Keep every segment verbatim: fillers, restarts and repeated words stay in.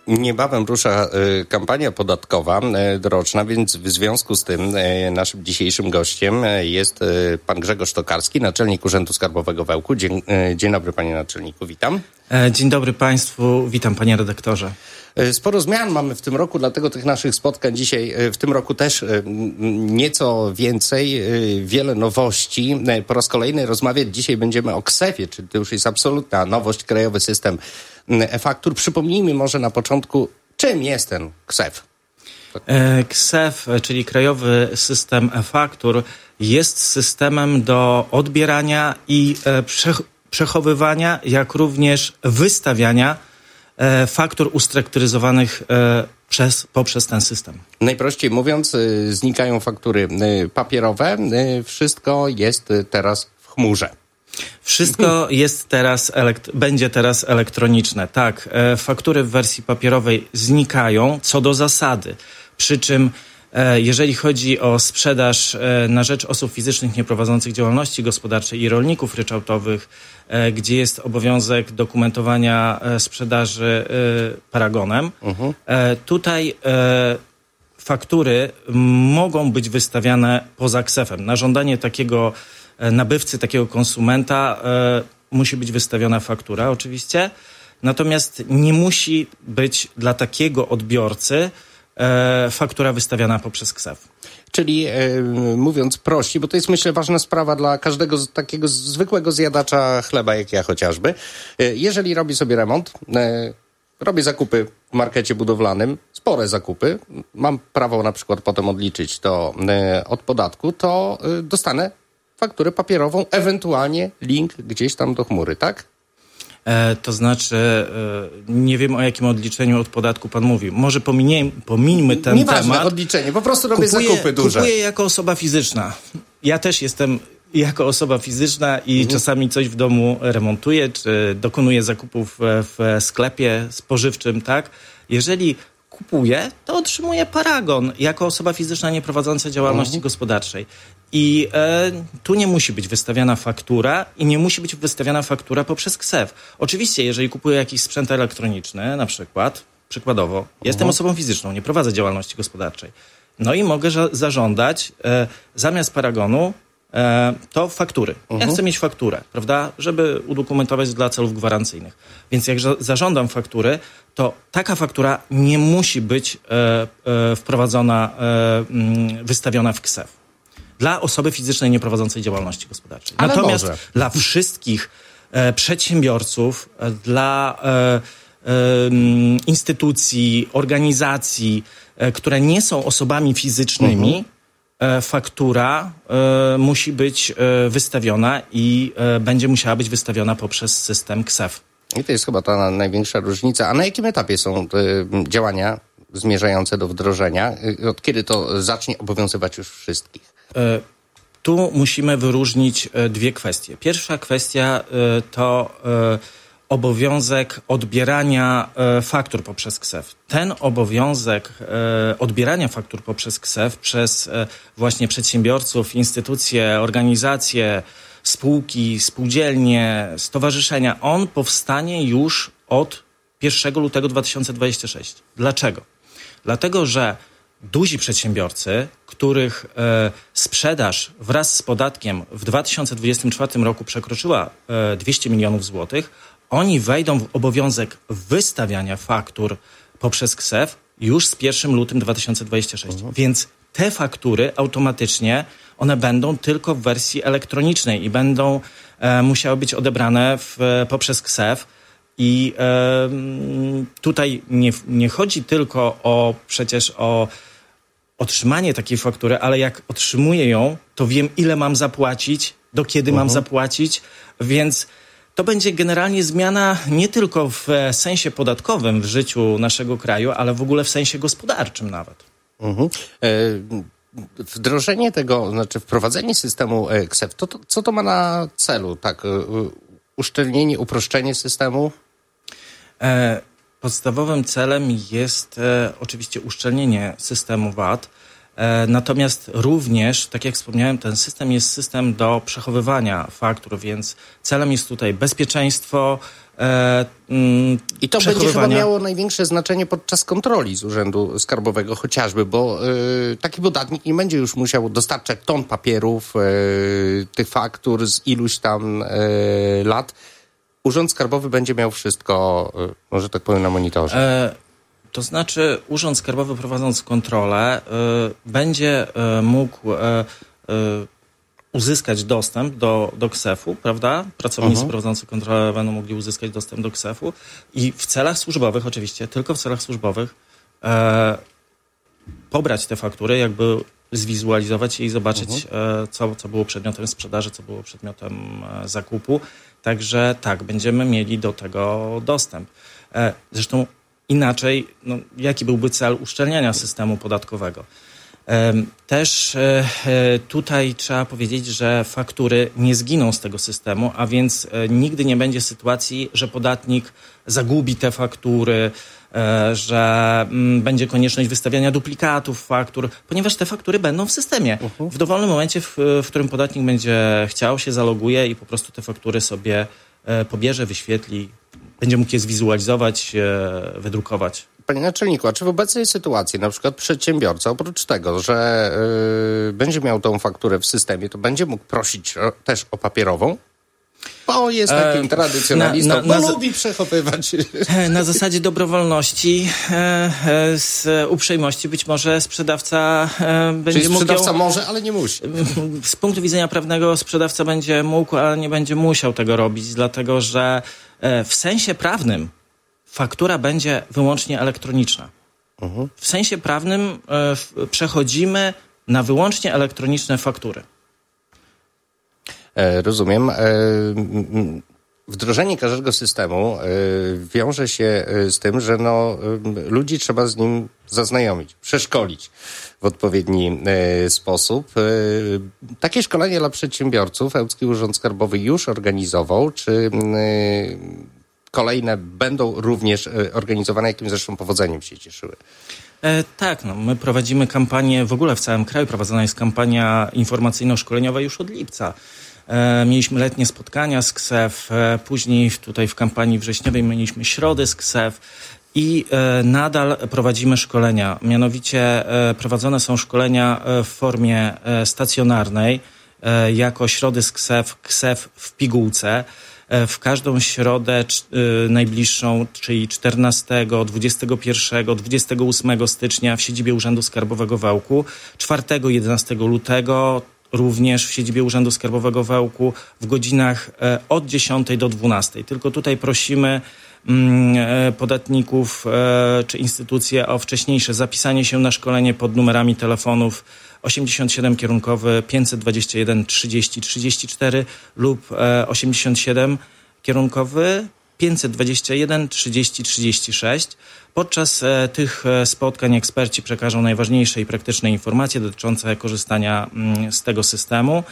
Niebawem rusza y, kampania podatkowa y, roczna, więc w związku z tym y, naszym dzisiejszym gościem y, jest y, pan Grzegorz Tokarski, naczelnik Urzędu Skarbowego w Ełku. Dzień, y, dzień dobry, panie naczelniku, witam. Dzień dobry państwu, witam panie redaktorze. Sporo zmian mamy w tym roku, dlatego tych naszych spotkań dzisiaj w tym roku też nieco więcej, wiele nowości. Po raz kolejny rozmawiać dzisiaj będziemy o ksefie, czyli to już jest absolutna nowość, krajowy system e-faktur. Przypomnijmy może na początku, czym jest ten ksef? ksef, czyli Krajowy System E-Faktur, jest systemem do odbierania i przechowywania, jak również wystawiania faktur ustrukturyzowanych przez, poprzez ten system. Najprościej mówiąc, znikają faktury papierowe, wszystko jest teraz w chmurze. Wszystko jest teraz, elekt- będzie teraz elektroniczne. Tak, e, faktury w wersji papierowej znikają co do zasady. Przy czym e, jeżeli chodzi o sprzedaż e, na rzecz osób fizycznych nieprowadzących działalności gospodarczej i rolników ryczałtowych, e, gdzie jest obowiązek dokumentowania e, sprzedaży e, paragonem, uh-huh. e, tutaj e, faktury mogą być wystawiane poza ksefem. Na żądanie takiego nabywcy, takiego konsumenta e, musi być wystawiona faktura oczywiście, natomiast nie musi być dla takiego odbiorcy e, faktura wystawiana poprzez ksef. Czyli e, mówiąc prościej, bo to jest myślę ważna sprawa dla każdego z, takiego zwykłego zjadacza chleba jak ja chociażby. E, jeżeli robi sobie remont, e, robię zakupy w markecie budowlanym, spore zakupy, mam prawo na przykład potem odliczyć to e, od podatku, to e, dostanę fakturę papierową, ewentualnie link gdzieś tam do chmury, tak? E, to znaczy, e, nie wiem o jakim odliczeniu od podatku pan mówił. Może pominie, pomińmy ten Nieważne, temat. odliczenie, po prostu robię kupuję, zakupy duże. Kupuję jako osoba fizyczna. Ja też jestem jako osoba fizyczna i mhm. czasami coś w domu remontuję, czy dokonuję zakupów w sklepie spożywczym, tak? Jeżeli kupuję, to otrzymuję paragon jako osoba fizyczna nieprowadząca działalności mhm. gospodarczej. I e, tu nie musi być wystawiana faktura i nie musi być wystawiana faktura poprzez ksef. Oczywiście, jeżeli kupuję jakiś sprzęt elektroniczny, na przykład, przykładowo, uh-huh. jestem osobą fizyczną, nie prowadzę działalności gospodarczej. No i mogę ża- zażądać e, zamiast paragonu e, to faktury. Uh-huh. Ja chcę mieć fakturę, prawda, żeby udokumentować dla celów gwarancyjnych. Więc jak ża- zażądam faktury, to taka faktura nie musi być e, e, wprowadzona, e, m, wystawiona w ksef. Dla osoby fizycznej nieprowadzącej działalności gospodarczej. Ale Natomiast może. dla wszystkich e, przedsiębiorców, e, dla e, e, instytucji, organizacji, e, które nie są osobami fizycznymi, uh-huh. e, faktura e, musi być e, wystawiona i e, będzie musiała być wystawiona poprzez system ksef. I to jest chyba ta największa różnica. A na jakim etapie są y, działania zmierzające do wdrożenia? Y, od kiedy to zacznie obowiązywać już wszystkich? Tu musimy wyróżnić dwie kwestie. Pierwsza kwestia to obowiązek odbierania faktur poprzez ksef. Ten obowiązek odbierania faktur poprzez ksef przez właśnie przedsiębiorców, instytucje, organizacje, spółki, spółdzielnie, stowarzyszenia, on powstanie już od pierwszego lutego dwa tysiące dwudziestego szóstego. Dlaczego? Dlatego, że duzi przedsiębiorcy, których e, sprzedaż wraz z podatkiem w dwa tysiące dwudziestym czwartym roku przekroczyła e, dwieście milionów złotych, oni wejdą w obowiązek wystawiania faktur poprzez ksef już z pierwszego lutego dwa tysiące dwudziestego szóstego. Mhm. Więc te faktury automatycznie, one będą tylko w wersji elektronicznej i będą e, musiały być odebrane w, poprzez ksef. I e, tutaj nie, nie chodzi tylko o przecież o otrzymanie takiej faktury, ale jak otrzymuję ją, to wiem, ile mam zapłacić, do kiedy uh-huh. mam zapłacić, więc to będzie generalnie zmiana nie tylko w sensie podatkowym w życiu naszego kraju, ale w ogóle w sensie gospodarczym nawet. Uh-huh. E, wdrożenie tego, znaczy wprowadzenie systemu ksef, to, to, co to ma na celu? Tak, uszczelnienie, uproszczenie systemu? E, podstawowym celem jest e, oczywiście uszczelnienie systemu V A T. Natomiast również, tak jak wspomniałem, ten system jest system do przechowywania faktur, więc celem jest tutaj bezpieczeństwo. E, mm, I to będzie chyba miało największe znaczenie podczas kontroli z Urzędu Skarbowego chociażby, bo y, taki podatnik nie będzie już musiał dostarczać ton papierów, y, tych faktur z iluś tam y, lat. Urząd Skarbowy będzie miał wszystko, y, może tak powiem, na monitorze. E, to znaczy Urząd Skarbowy, prowadząc kontrolę, y, będzie y, mógł y, y, uzyskać dostęp do, do ksefu, prawda? Pracownicy uh-huh. prowadzący kontrolę będą mogli uzyskać dostęp do ksefu i w celach służbowych, oczywiście, tylko w celach służbowych, e, pobrać te faktury, jakby zwizualizować je i zobaczyć, uh-huh. e, co, co było przedmiotem sprzedaży, co było przedmiotem e, zakupu. Także tak, będziemy mieli do tego dostęp. E, zresztą inaczej, no, jaki byłby cel uszczelniania systemu podatkowego? Też tutaj trzeba powiedzieć, że faktury nie zginą z tego systemu, a więc nigdy nie będzie sytuacji, że podatnik zagubi te faktury, że będzie konieczność wystawiania duplikatów faktur, ponieważ te faktury będą w systemie. Uh-huh. W dowolnym momencie, w, w którym podatnik będzie chciał, się zaloguje i po prostu te faktury sobie pobierze, wyświetli, będzie mógł je zwizualizować, wydrukować. Panie naczelniku, a czy w obecnej sytuacji na przykład przedsiębiorca oprócz tego, że yy, będzie miał tą fakturę w systemie, to będzie mógł prosić o, też o papierową? Bo jest takim e, tradycjonalistą, na, na, bo na, lubi przechowywać. Na zasadzie dobrowolności, e, z uprzejmości być może sprzedawca e, będzie Czyli mógł... sprzedawca może, ale nie musi. Z punktu widzenia prawnego sprzedawca będzie mógł, ale nie będzie musiał tego robić, dlatego że e, w sensie prawnym faktura będzie wyłącznie elektroniczna. Uh-huh. W sensie prawnym e, w, przechodzimy na wyłącznie elektroniczne faktury. E, rozumiem. E, wdrożenie każdego systemu e, wiąże się z tym, że no, e, ludzi trzeba z nim zaznajomić, przeszkolić w odpowiedni e, sposób. E, takie szkolenie dla przedsiębiorców Ełcki Urząd Skarbowy już organizował, czy e, kolejne będą również organizowane, jakim zresztą powodzeniem się cieszyły? E, tak, no, my prowadzimy kampanię, w ogóle w całym kraju prowadzona jest kampania informacyjno-szkoleniowa już od lipca. E, mieliśmy letnie spotkania z K S E F, e, później tutaj w kampanii wrześniowej mieliśmy środy z K S E F i e, nadal prowadzimy szkolenia. Mianowicie e, prowadzone są szkolenia w formie e, stacjonarnej, e, jako środy z K S E F, K S E F w pigułce. W każdą środę y, najbliższą, czyli czternastego, dwudziestego pierwszego, dwudziestego ósmego stycznia w siedzibie Urzędu Skarbowego w Ełku, czwartego, jedenastego lutego również w siedzibie Urzędu Skarbowego w Ełku w godzinach e, od dziesiątej do dwunastej. Tylko tutaj prosimy mm, e, podatników e, czy instytucje o wcześniejsze zapisanie się na szkolenie pod numerami telefonów osiemdziesiąt siedem kierunkowy pięćset dwadzieścia jeden trzydzieści trzydzieści cztery lub e, osiemdziesiąt siedem kierunkowy pięćset dwadzieścia jeden trzydzieści trzydzieści sześć. Podczas e, tych spotkań eksperci przekażą najważniejsze i praktyczne informacje dotyczące korzystania mm, z tego systemu.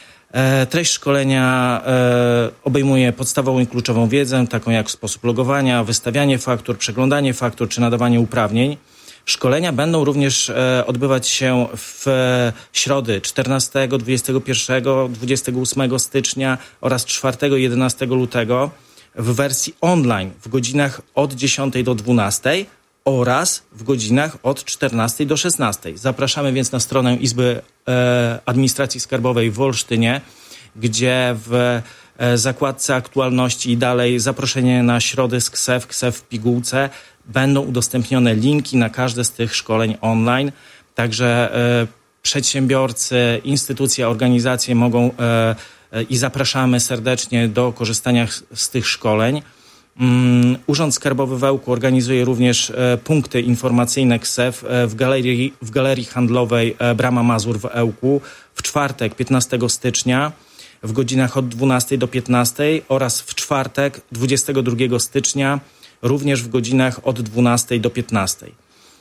E, treść szkolenia e, obejmuje podstawową i kluczową wiedzę, taką jak sposób logowania, wystawianie faktur, przeglądanie faktur czy nadawanie uprawnień. Szkolenia będą również e, odbywać się w e, środy czternastego, dwudziestego pierwszego, dwudziestego ósmego stycznia oraz czwartego i jedenastego lutego w wersji online w godzinach od dziesiątej do dwunastej oraz w godzinach od czternastej do szesnastej. Zapraszamy więc na stronę Izby e, Administracji Skarbowej w Olsztynie, gdzie w e, zakładce aktualności i dalej zaproszenie na środy z K S E F, K S E F w pigułce. Będą udostępnione linki na każde z tych szkoleń online, także e, przedsiębiorcy, instytucje, organizacje mogą e, e, i zapraszamy serdecznie do korzystania z tych szkoleń. Um, Urząd Skarbowy w Ełku organizuje również e, punkty informacyjne K S E F e, w, galerii, w galerii handlowej e, Brama Mazur w Ełku w czwartek piętnastego stycznia w godzinach od dwunastej do piętnastej oraz w czwartek dwudziestego drugiego stycznia również w godzinach od dwunastej do piętnastej.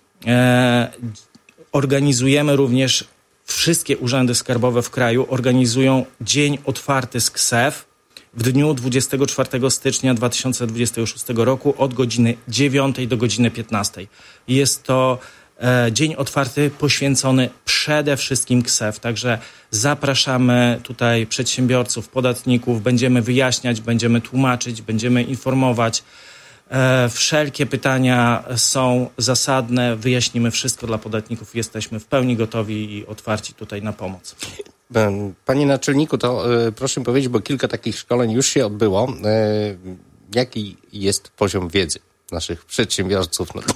E, organizujemy również, wszystkie urzędy skarbowe w kraju organizują dzień otwarty z K S E F w dniu dwudziestego czwartego stycznia dwa tysiące dwudziestego szóstego roku od godziny dziewiątej do godziny piętnastej. Jest to e, dzień otwarty poświęcony przede wszystkim K S E F. Także zapraszamy tutaj przedsiębiorców, podatników, będziemy wyjaśniać, będziemy tłumaczyć, będziemy informować. E, wszelkie pytania są zasadne, wyjaśnimy wszystko dla podatników, jesteśmy w pełni gotowi i otwarci tutaj na pomoc. Panie naczelniku, to y, proszę mi powiedzieć, bo kilka takich szkoleń już się odbyło. Y, jaki jest poziom wiedzy naszych przedsiębiorców? No.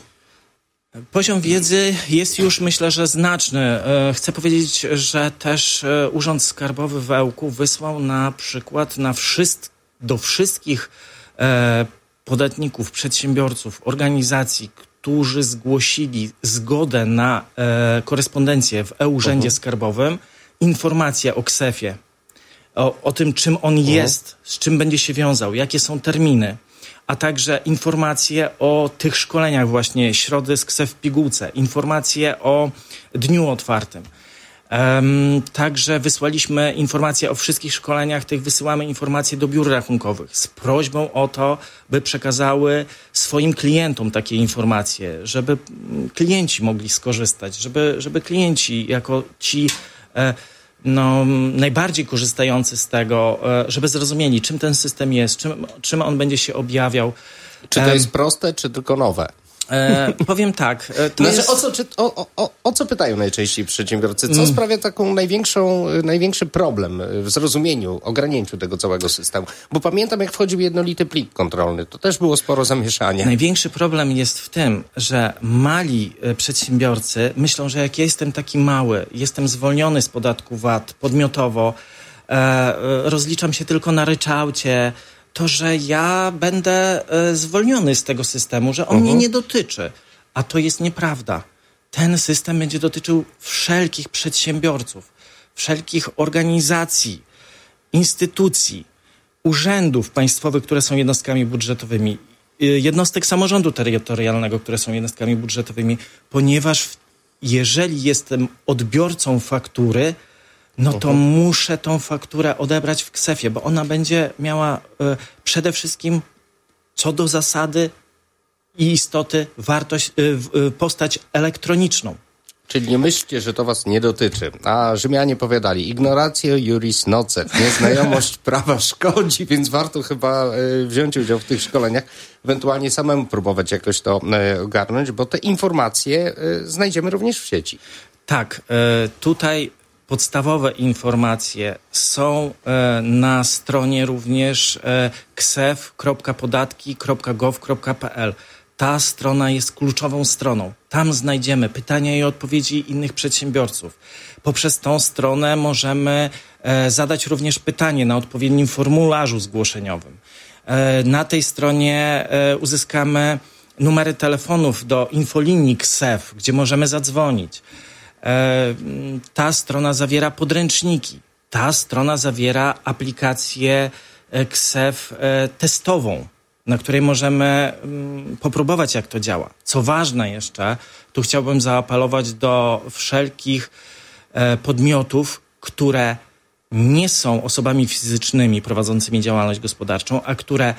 Poziom wiedzy jest już, myślę, że znaczny. Chcę powiedzieć, że też Urząd Skarbowy w Ełku wysłał na przykład na wszyst- do wszystkich e, podatników, przedsiębiorców, organizacji, którzy zgłosili zgodę na e, korespondencję w e-Urzędzie uh-huh. Skarbowym, informacje o K S E F-ie, o, o tym, czym on uh-huh. jest, z czym będzie się wiązał, jakie są terminy, a także informacje o tych szkoleniach właśnie, środy z K S E F w pigułce, informacje o dniu otwartym. Um, także wysłaliśmy informacje o wszystkich szkoleniach, tych wysyłamy informacje do biur rachunkowych z prośbą o to, by przekazały swoim klientom takie informacje, żeby klienci mogli skorzystać, żeby, żeby klienci jako ci e, no, najbardziej korzystający z tego, e, żeby zrozumieli, czym ten system jest, czym, czym on będzie się objawiał. Czy to jest proste, czy tylko nowe? E, powiem tak. To znaczy, jest... o, co, czy, o, o, o co pytają najczęściej przedsiębiorcy? Co mm. sprawia taką największą, największy problem w zrozumieniu, ogarnięciu tego całego systemu? Bo pamiętam, jak wchodził jednolity plik kontrolny, to też było sporo zamieszania. Największy problem jest w tym, że mali przedsiębiorcy myślą, że jak ja jestem taki mały, jestem zwolniony z podatku V A T podmiotowo, e, rozliczam się tylko na ryczałcie, to, że ja będę e, zwolniony z tego systemu, że on uh-huh. mnie nie dotyczy. A to jest nieprawda. Ten system będzie dotyczył wszelkich przedsiębiorców, wszelkich organizacji, instytucji, urzędów państwowych, które są jednostkami budżetowymi, jednostek samorządu terytorialnego, które są jednostkami budżetowymi, ponieważ jeżeli jestem odbiorcą faktury, no to uh-huh. muszę tą fakturę odebrać w K S E F-ie, bo ona będzie miała y, przede wszystkim co do zasady i istoty wartość, y, y, postać elektroniczną. Czyli nie myślcie, że to was nie dotyczy. A Rzymianie powiadali, ignoratio juris nocet, nieznajomość prawa szkodzi, więc warto chyba y, wziąć udział w tych szkoleniach, ewentualnie samemu próbować jakoś to y, ogarnąć, bo te informacje y, znajdziemy również w sieci. Tak, y, tutaj podstawowe informacje są e, na stronie również e, ksef kropka podatki kropka gov kropka pl. Ta strona jest kluczową stroną. Tam znajdziemy pytania i odpowiedzi innych przedsiębiorców. Poprzez tą stronę możemy e, zadać również pytanie na odpowiednim formularzu zgłoszeniowym. E, na tej stronie e, uzyskamy numery telefonów do infolinii K S E F, gdzie możemy zadzwonić. Ta strona zawiera podręczniki. Ta strona zawiera aplikację K S E F testową, na której możemy popróbować, jak to działa. Co ważne jeszcze, tu chciałbym zaapelować do wszelkich podmiotów, które nie są osobami fizycznymi prowadzącymi działalność gospodarczą, a które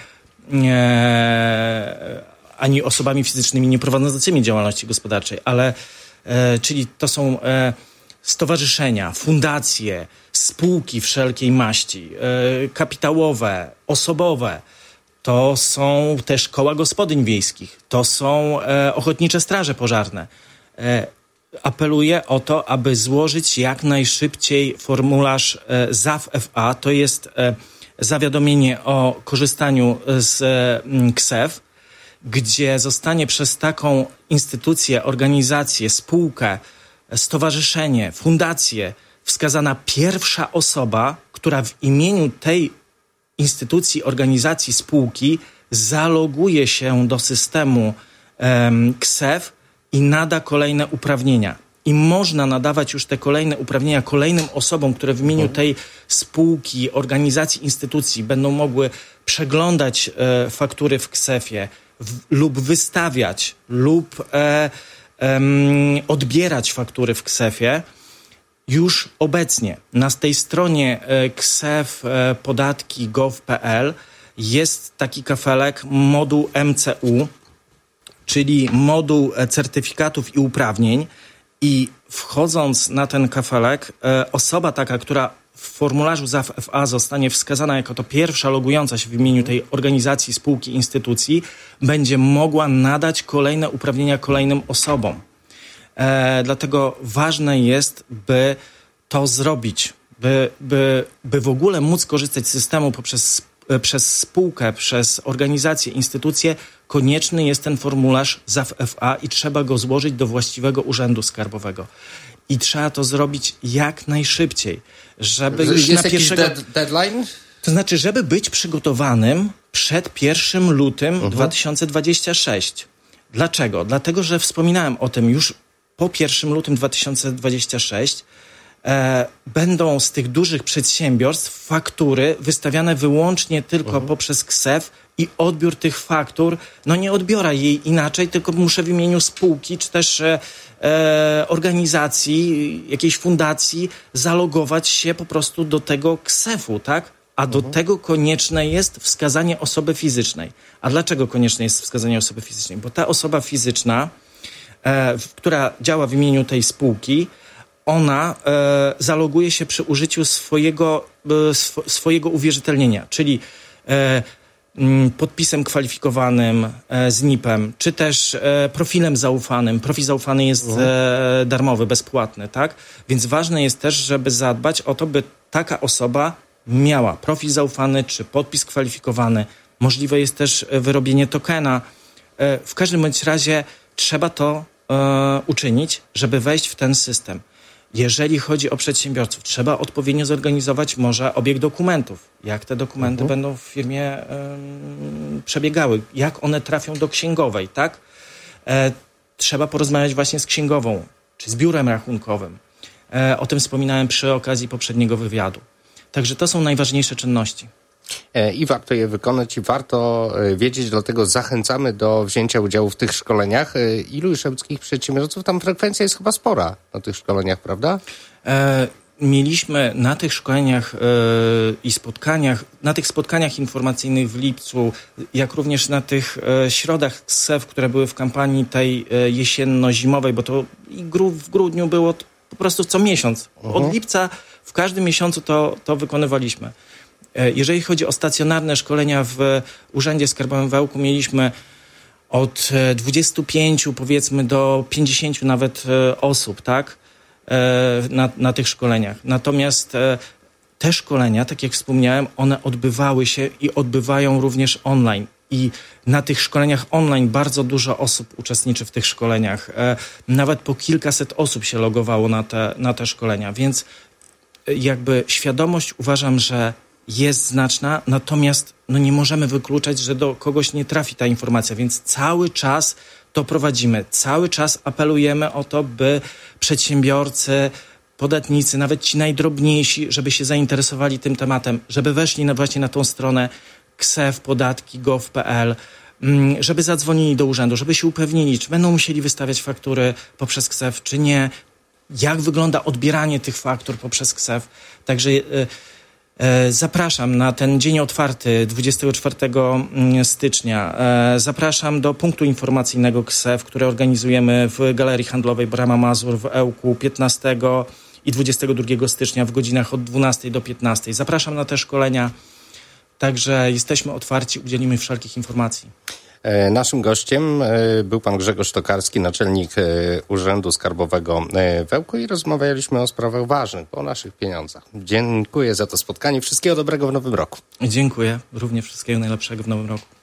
nie, ani osobami fizycznymi nie prowadzącymi działalności gospodarczej, ale E, czyli to są e, stowarzyszenia, fundacje, spółki wszelkiej maści, e, kapitałowe, osobowe. To są też koła gospodyń wiejskich, to są e, ochotnicze straże pożarne. E, apeluję o to, aby złożyć jak najszybciej formularz e, Z A W F A, to jest e, zawiadomienie o korzystaniu z e, K S E F, gdzie zostanie przez taką instytucję, organizację, spółkę, stowarzyszenie, fundację wskazana pierwsza osoba, która w imieniu tej instytucji, organizacji, spółki zaloguje się do systemu um, K S E F i nada kolejne uprawnienia. I można nadawać już te kolejne uprawnienia kolejnym osobom, które w imieniu tej spółki, organizacji, instytucji będą mogły przeglądać e, faktury w K S E F-ie, W, lub wystawiać, lub e, e, odbierać faktury w K S E F-ie. Już obecnie na tej stronie e, ksef e, podatki kropka gov kropka pl jest taki kafelek moduł M C U, czyli moduł certyfikatów i uprawnień i wchodząc na ten kafelek, osoba taka, która w formularzu Z A W F A zostanie wskazana jako to pierwsza logująca się w imieniu tej organizacji, spółki, instytucji, będzie mogła nadać kolejne uprawnienia kolejnym osobom. E, dlatego ważne jest, by to zrobić, by, by, by w ogóle móc korzystać z systemu poprzez, przez spółkę, przez organizację, instytucję, konieczny jest ten formularz Z A W F A i trzeba go złożyć do właściwego urzędu skarbowego. I trzeba to zrobić jak najszybciej, żeby już jest na pierwszego... jakiś deadline? To znaczy, żeby być przygotowanym przed pierwszym lutym uh-huh. dwa tysiące dwudziestego szóstego. Dlaczego? Dlatego, że wspominałem o tym już po pierwszym lutym dwa tysiące dwudziestego szóstego e, będą z tych dużych przedsiębiorstw faktury wystawiane wyłącznie tylko uh-huh. poprzez K S E F i odbiór tych faktur, no nie odbiorę jej inaczej, tylko muszę w imieniu spółki czy też e, e, organizacji, jakiejś fundacji zalogować się po prostu do tego K S E F-u, tak? A do mhm. tego konieczne jest wskazanie osoby fizycznej. A dlaczego konieczne jest wskazanie osoby fizycznej? Bo ta osoba fizyczna, e, w, która działa w imieniu tej spółki, ona e, zaloguje się przy użyciu swojego, e, sw- swojego uwierzytelnienia, czyli e, podpisem kwalifikowanym, z N I P-em, czy też profilem zaufanym. Profil zaufany jest uh-huh. darmowy, bezpłatny, tak? Więc ważne jest też, żeby zadbać o to, by taka osoba miała profil zaufany, czy podpis kwalifikowany. Możliwe jest też wyrobienie tokena. W każdym bądź razie trzeba to uczynić, żeby wejść w ten system. Jeżeli chodzi o przedsiębiorców, trzeba odpowiednio zorganizować może obieg dokumentów. Jak te dokumenty uh-huh. będą w firmie um, przebiegały, jak one trafią do księgowej, tak? E, trzeba porozmawiać właśnie z księgową, czy z biurem rachunkowym. E, o tym wspominałem przy okazji poprzedniego wywiadu. Także to są najważniejsze czynności. I warto je wykonać i warto wiedzieć, dlatego zachęcamy do wzięcia udziału w tych szkoleniach. Ilu już łódzkich przedsiębiorców? Tam frekwencja jest chyba spora na tych szkoleniach, prawda? E, mieliśmy na tych szkoleniach e, i spotkaniach, na tych spotkaniach informacyjnych w lipcu, jak również na tych e, środach K S E F, które były w kampanii tej e, jesienno-zimowej, bo to i gru, w grudniu było po prostu co miesiąc. Uh-huh. Od lipca w każdym miesiącu to, to wykonywaliśmy. Jeżeli chodzi o stacjonarne szkolenia w Urzędzie Skarbowym w Ełku, mieliśmy od dwudziestu pięciu powiedzmy do pięćdziesięciu nawet osób, tak, na, na tych szkoleniach. Natomiast te szkolenia, tak jak wspomniałem, one odbywały się i odbywają również online. I na tych szkoleniach online bardzo dużo osób uczestniczy w tych szkoleniach. Nawet po kilkaset osób się logowało na te, na te szkolenia, więc jakby świadomość uważam, że jest znaczna, natomiast no nie możemy wykluczać, że do kogoś nie trafi ta informacja, więc cały czas to prowadzimy. Cały czas apelujemy o to, by przedsiębiorcy, podatnicy, nawet ci najdrobniejsi, żeby się zainteresowali tym tematem, żeby weszli na, właśnie na tą stronę K S E F, podatki, gov kropka p l, żeby zadzwonili do urzędu, żeby się upewnili, czy będą musieli wystawiać faktury poprzez K S E F, czy nie, jak wygląda odbieranie tych faktur poprzez K S E F. Także zapraszam na ten dzień otwarty dwudziestego czwartego stycznia. Zapraszam do punktu informacyjnego K S E F, które organizujemy w Galerii Handlowej Brama Mazur w Ełku piętnastego i dwudziestego drugiego stycznia w godzinach od dwunastej do piętnastej. Zapraszam na te szkolenia. Także jesteśmy otwarci, udzielimy wszelkich informacji. Naszym gościem był pan Grzegorz Tokarski, naczelnik Urzędu Skarbowego w Ełku i rozmawialiśmy o sprawach ważnych, o naszych pieniądzach. Dziękuję za to spotkanie. Wszystkiego dobrego w nowym roku. Dziękuję. Również wszystkiego najlepszego w nowym roku.